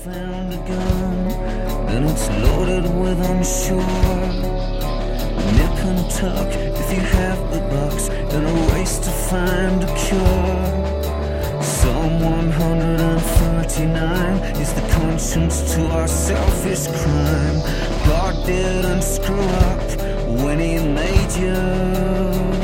found a gun, and it's loaded with unsure. Nip and tuck if you have the bucks, and a race to find a cure. Psalm 139 is the conscience to our selfish crime. God didn't screw up when he made you.